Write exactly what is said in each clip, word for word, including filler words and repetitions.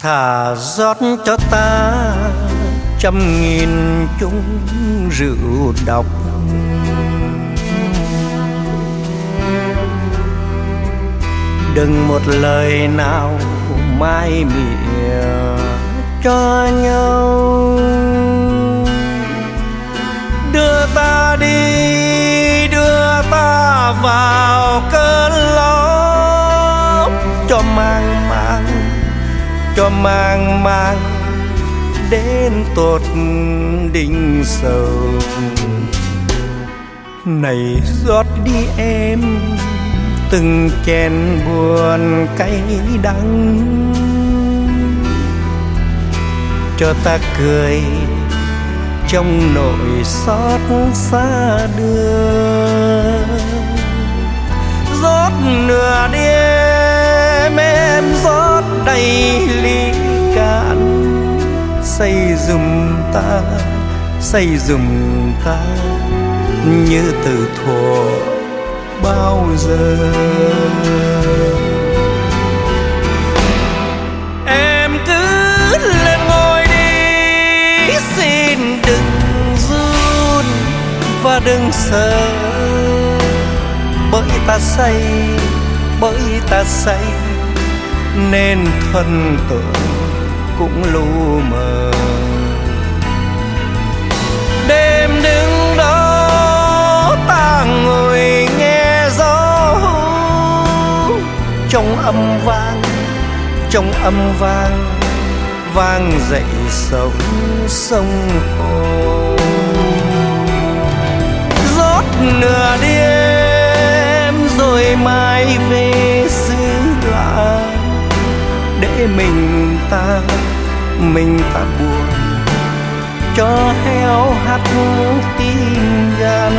thả rót cho ta trăm nghìn chung rượu độc. Đừng một lời nào mai mỉa cho nhau, đưa ta đi đưa ta vào cơn lốc, cho mang mang cho mang mang đến tột đỉnh sầu. Này rót đi em từng chén buồn cay đắng, cho ta cười trong nỗi xót xa đưa. Rót nửa đêm em rót đầy ly cạn, say dùm ta say dùm ta như từ thuở bao giờ. Em cứ lên ngồi đi, xin đừng run và đừng sợ, bởi ta say bởi ta say nên thân tưởng cũng lu mờ. Đêm đứng đó ta ngồi nghe gió hú, trong âm vang trong âm vang vang dậy sóng sông hồ. Rót nửa đêm rồi mai về xứ lạ, để mình ta mình ta buồn cho heo hắt tim gan.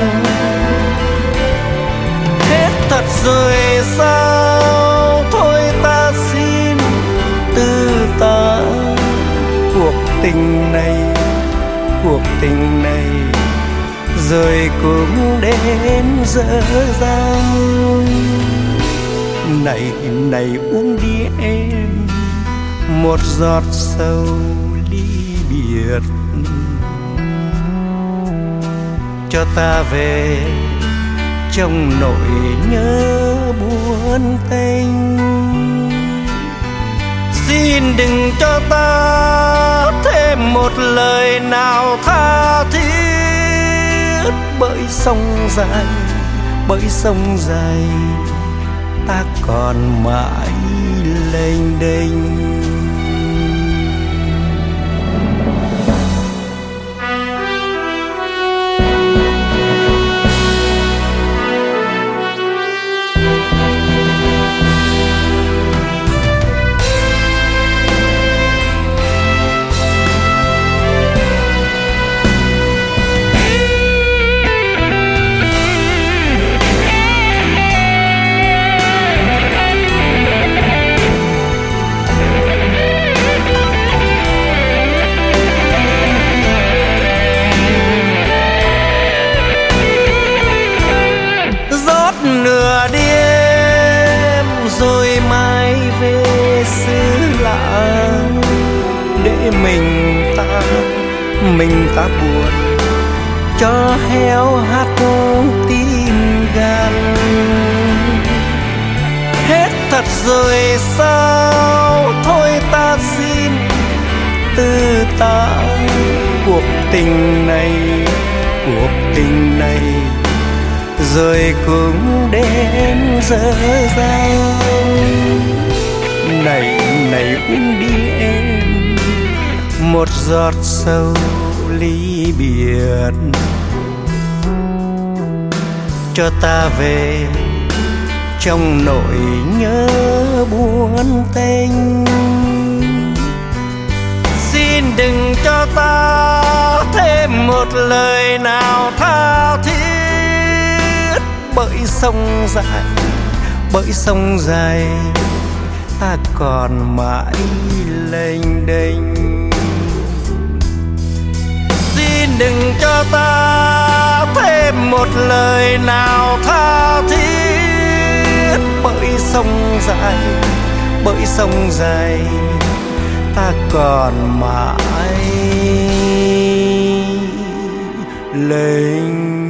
Hết thật rồi sao, thôi ta xin từ ta. Cuộc tình này cuộc tình này rồi cũng đến dở dang. Này này uống đi em một giọt sầu ly biệt, cho ta về trong nỗi nhớ buồn tênh. Xin đừng cho ta thêm một lời nào tha thiết, bởi sông dài bởi sông dài ta còn mãi lênh đênh. Nửa đêm rồi mai về xứ lạ, để mình ta mình ta buồn cho heo hắt tim gan. Hết thật rồi sao, thôi ta xin từ ta. Cuộc tình này cuộc tình này rồi cũng đến dở dang. Này này uống đi em một giọt sầu ly biệt, cho ta về trong nỗi nhớ buồn tênh. Xin đừng cho ta thêm một lời nào tha thiết, bởi sông dài bởi sông dài ta còn mãi lênh đênh. Xin đừng cho ta thêm một lời nào tha thiết, bởi sông dài bởi sông dài ta còn mãi lênh